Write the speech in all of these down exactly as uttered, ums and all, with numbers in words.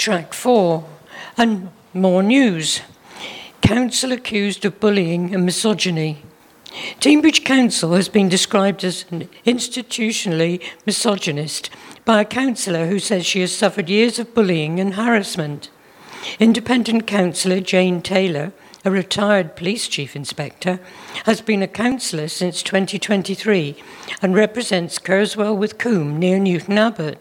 Track four, and more news. Council accused of bullying and misogyny. Teignbridge Council has been described as an institutionally misogynist by a councillor who says she has suffered years of bullying and harassment. Independent councillor Jane Taylor, a retired police chief inspector, has been a councillor since twenty twenty-three and represents Kerswell with Coombe near Newton Abbot.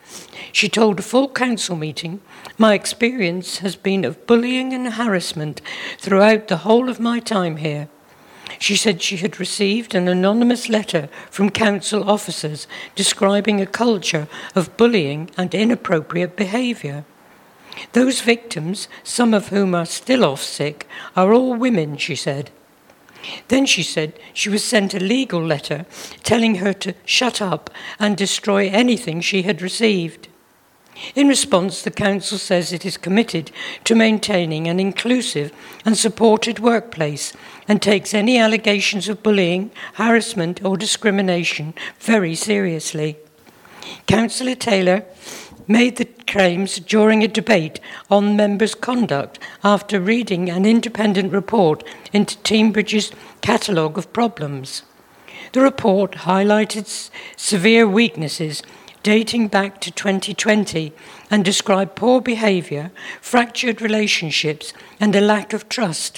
She told a full council meeting, "My experience has been of bullying and harassment throughout the whole of my time here." She said she had received an anonymous letter from council officers describing a culture of bullying and inappropriate behaviour. Those victims, some of whom are still off sick, are all women, she said. Then she said she was sent a legal letter telling her to shut up and destroy anything she had received. In response, the council says it is committed to maintaining an inclusive and supported workplace and takes any allegations of bullying, harassment or discrimination very seriously. Councillor Taylor made the claims during a debate on members' conduct after reading an independent report into Teignbridge's catalogue of problems. The report highlighted s- severe weaknesses dating back to twenty twenty and described poor behaviour, fractured relationships and a lack of trust.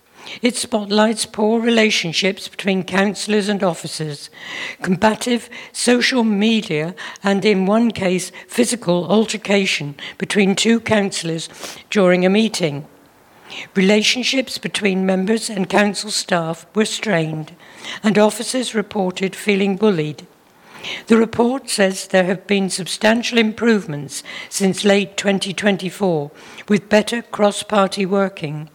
It spotlights poor relationships between councillors and officers, combative social media, and in one case, physical altercation between two councillors during a meeting. Relationships between members and council staff were strained, and officers reported feeling bullied. The report says there have been substantial improvements since late twenty twenty-four, with better cross-party working.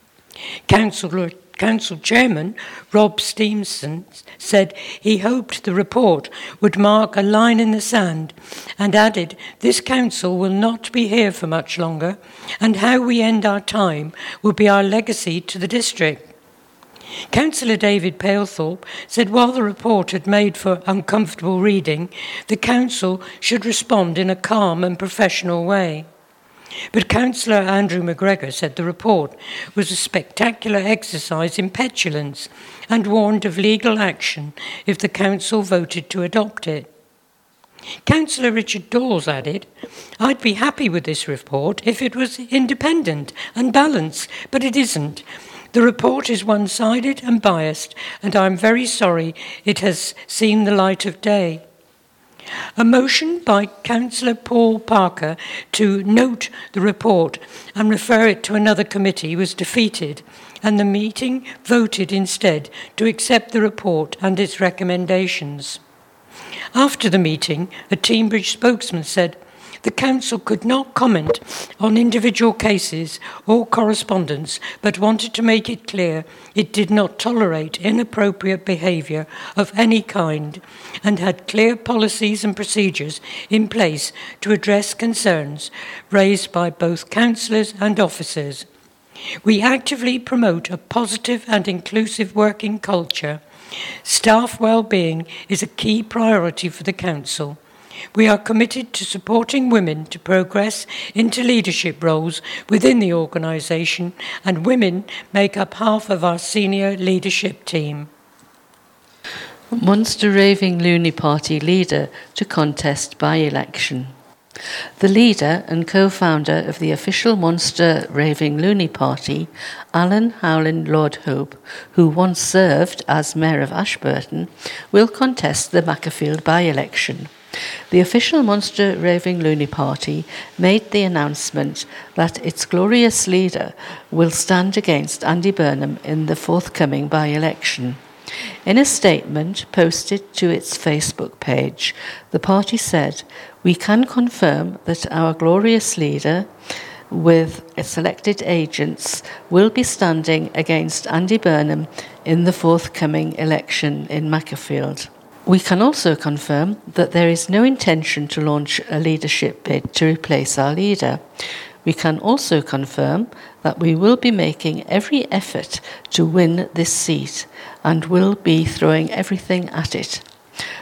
Council, Council Chairman Rob Stevenson said he hoped the report would mark a line in the sand and added, "This council will not be here for much longer, and how we end our time will be our legacy to the district." Councillor David Palethorpe said while the report had made for uncomfortable reading, the council should respond in a calm and professional way. But Councillor Andrew McGregor said the report was a spectacular exercise in petulance and warned of legal action if the council voted to adopt it. Councillor Richard Dawes added, "I'd be happy with this report if it was independent and balanced, but it isn't. The report is one-sided and biased, and I'm very sorry it has seen the light of day." A motion by Councillor Paul Parker to note the report and refer it to another committee was defeated, and the meeting voted instead to accept the report and its recommendations. After the meeting, a Teignbridge spokesman said, "The council could not comment on individual cases or correspondence, but wanted to make it clear it did not tolerate inappropriate behaviour of any kind and had clear policies and procedures in place to address concerns raised by both councillors and officers. We actively promote a positive and inclusive working culture. Staff well-being is a key priority for the council. We are committed to supporting women to progress into leadership roles within the organisation, and women make up half of our senior leadership team." Munster Raving Loony Party leader to contest by-election. The leader and co-founder of the official Munster Raving Loony Party, Alan Howland Lord Hope, who once served as Mayor of Ashburton, will contest the Macclesfield by-election. The official Munster Raving Loony Party made the announcement that its glorious leader will stand against Andy Burnham in the forthcoming by-election. In a statement posted to its Facebook page, the party said, "We can confirm that our glorious leader, with selected agents, will be standing against Andy Burnham in the forthcoming election in Macclesfield. We can also confirm that there is no intention to launch a leadership bid to replace our leader. We can also confirm that we will be making every effort to win this seat and will be throwing everything at it.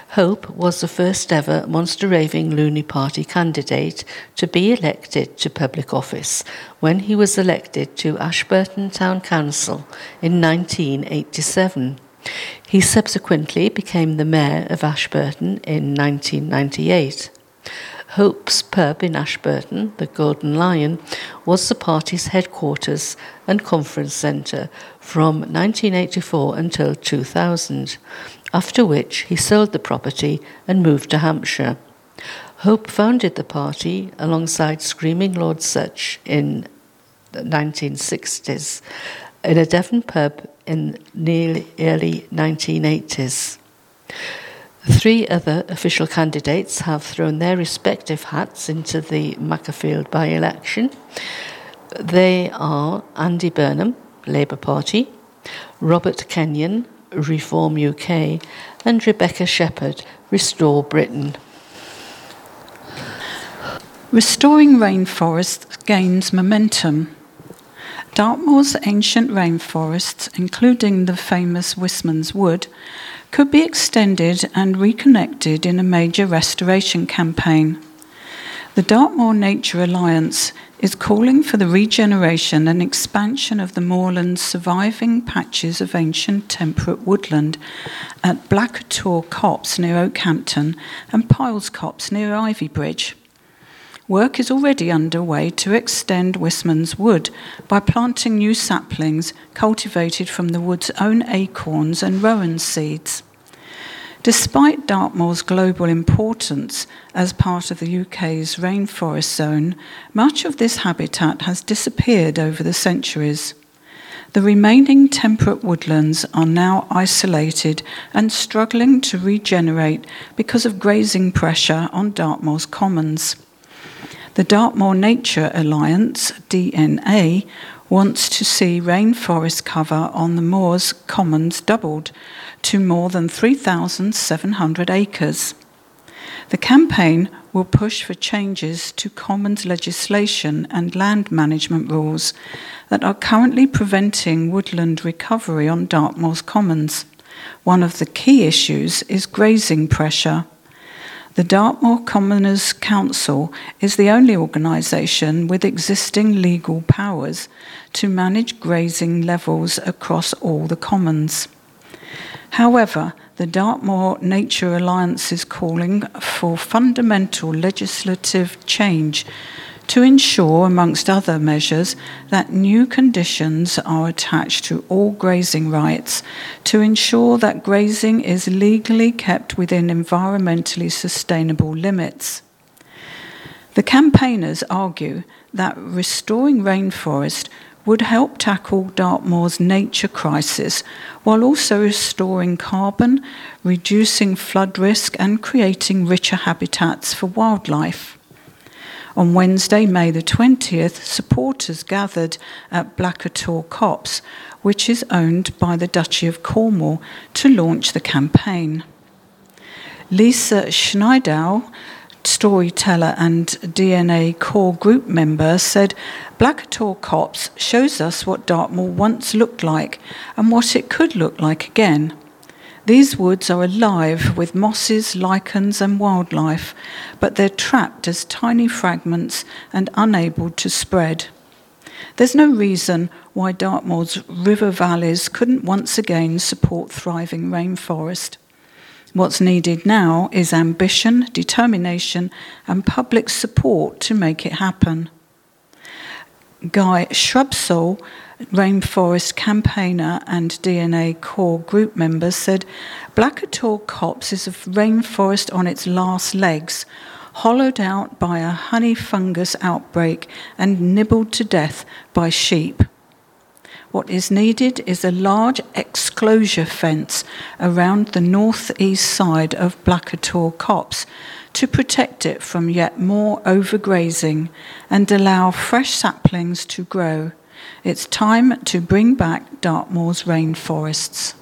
Hope was the first ever Monster Raving Loony Party candidate to be elected to public office when he was elected to Ashburton Town Council in nineteen eighty-seven. He subsequently became the mayor of Ashburton in nineteen ninety-eight. Hope's pub in Ashburton, the Golden Lion, was the party's headquarters and conference centre from nineteen eighty-four until two thousand, after which he sold the property and moved to Hampshire. Hope founded the party alongside Screaming Lord Sutch in the nineteen sixties in a Devon pub in the early nineteen eighties. Three other official candidates have thrown their respective hats into the Macclesfield by-election. They are Andy Burnham, Labour Party, Robert Kenyon, Reform U K, and Rebecca Shepherd, Restore Britain. Restoring rainforests gains momentum. Dartmoor's ancient rainforests, including the famous Wistman's Wood, could be extended and reconnected in a major restoration campaign. The Dartmoor Nature Alliance is calling for the regeneration and expansion of the moorland's surviving patches of ancient temperate woodland at Blackator Copse near Oakhampton and Piles Copse near Ivybridge. Work is already underway to extend Wistman's Wood by planting new saplings cultivated from the wood's own acorns and rowan seeds. Despite Dartmoor's global importance as part of the U K's rainforest zone, much of this habitat has disappeared over the centuries. The remaining temperate woodlands are now isolated and struggling to regenerate because of grazing pressure on Dartmoor's commons. The Dartmoor Nature Alliance, D N A, wants to see rainforest cover on the moor's commons doubled to more than three thousand seven hundred acres. The campaign will push for changes to commons legislation and land management rules that are currently preventing woodland recovery on Dartmoor's commons. One of the key issues is grazing pressure. The Dartmoor Commoners Council is the only organisation with existing legal powers to manage grazing levels across all the commons. However, the Dartmoor Nature Alliance is calling for fundamental legislative change to ensure, amongst other measures, that new conditions are attached to all grazing rights to ensure that grazing is legally kept within environmentally sustainable limits. The campaigners argue that restoring rainforest would help tackle Dartmoor's nature crisis while also restoring carbon, reducing flood risk and creating richer habitats for wildlife. On Wednesday, May the twentieth, supporters gathered at Blackator Copse, which is owned by the Duchy of Cornwall, to launch the campaign. Lisa Schneidau, storyteller and D N A core group member, said, "Blackator Copse shows us what Dartmoor once looked like and what it could look like again. These woods are alive with mosses, lichens and wildlife, but they're trapped as tiny fragments and unable to spread. There's no reason why Dartmoor's river valleys couldn't once again support thriving rainforest. What's needed now is ambition, determination and public support to make it happen." Guy Shrubsole, rainforest campaigner and D N A core group member, said, "Blackator Copse is a rainforest on its last legs, hollowed out by a honey fungus outbreak and nibbled to death by sheep. What is needed is a large exclosure fence around the northeast side of Blackator Copse to protect it from yet more overgrazing and allow fresh saplings to grow. It's time to bring back Dartmoor's rainforests."